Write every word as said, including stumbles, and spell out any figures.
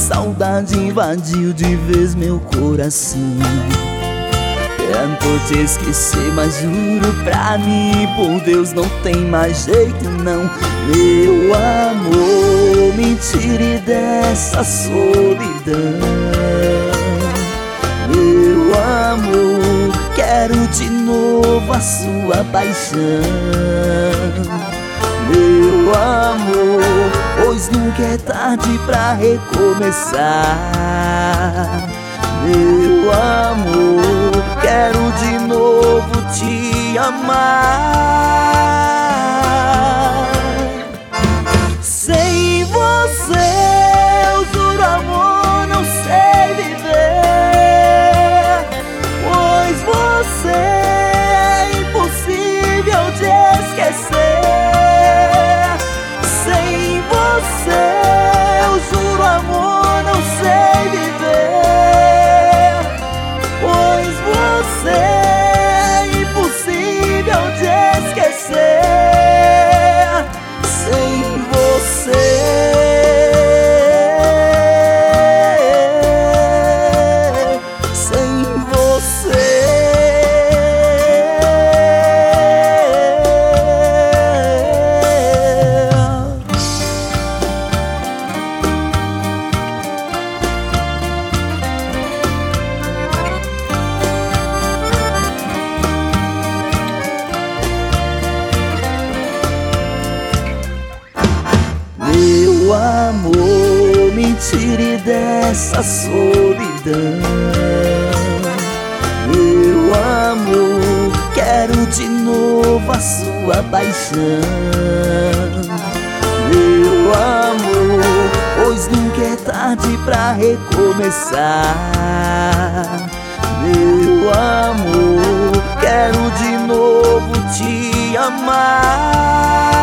saudade invadiu de vez meu coração. Tento te esquecer, mas juro pra mim, por Deus, não tem mais jeito não. Meu amor, me tire dessa solidão. Meu amor, quero de novo a sua paixão. Meu amor, pois nunca é tarde pra recomeçar. Meu amor, quero de novo te amar. Sem você, eu juro, amor, não sei viver, pois você é impossível de esquecer. Sem você, eu juro, amor, não sei viver, pois você é impossível de esquecer. Sem você, sem você. Meu amor, me tire dessa solidão. Meu amor, quero de novo a sua paixão. Meu amor, pois nunca é tarde pra recomeçar. Meu amor, quero de novo te amar.